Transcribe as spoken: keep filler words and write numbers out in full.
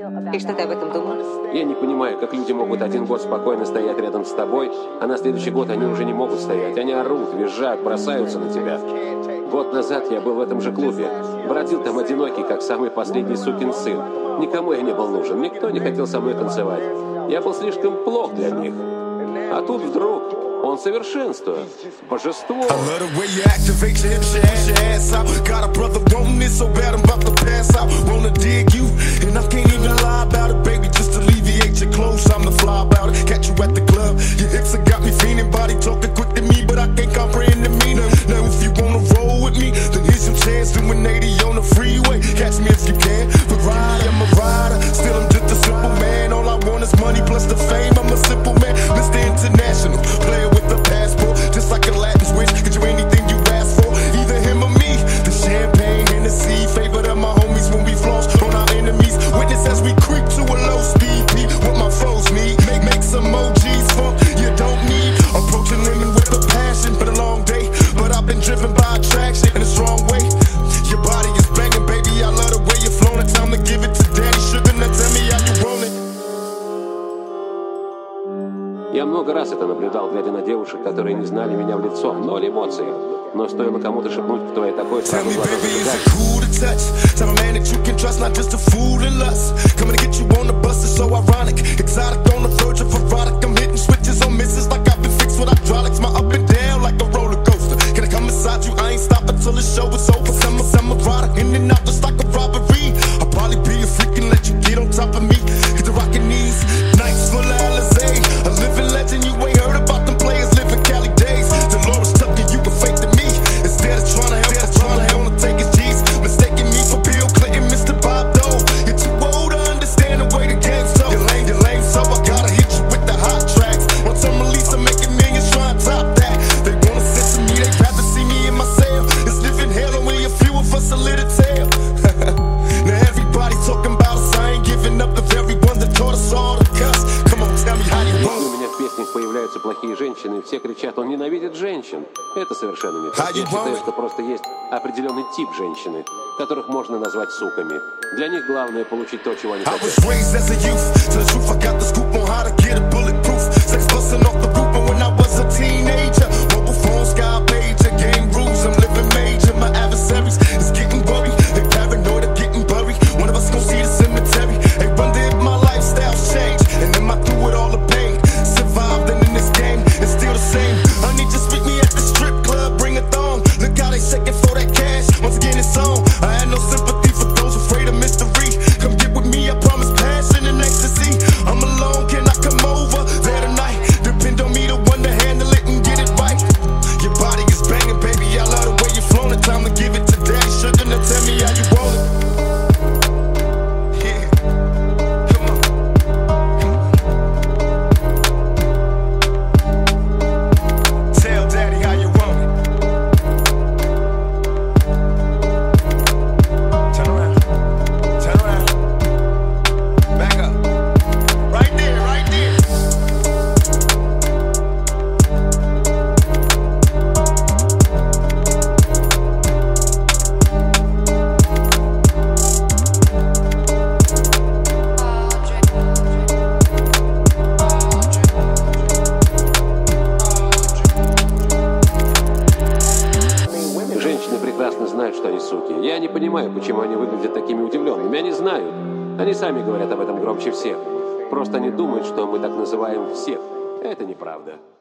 И что ты об этом думал? Я не понимаю, как люди могут один год спокойно стоять рядом с тобой, а на следующий год они уже не могут стоять. Они орут, визжат, бросаются на тебя. Год назад я был в этом же клубе. Бродил там одинокий, как самый последний сукин сын. Никому я не был нужен, никто не хотел со мной танцевать. Я был слишком плох для них. А тут вдруг он совершенство, божество. Я много раз это наблюдал, глядя на девушек, которые не знали меня в лицо, ноль эмоций. Но стоило кому-то шепнуть, кто я такой, сразу глаза появляются плохие женщины, все кричат, он ненавидит женщин. Это совершенно не так. Я считаю, что просто есть определенный тип женщины, которых можно назвать суками. Для них главное получить то, чего они хотят. Знают, что они суки. Я не понимаю, почему они выглядят такими удивленными. Они знают. Они сами говорят об этом громче всех. Просто они думают, что мы так называем всех. Это неправда.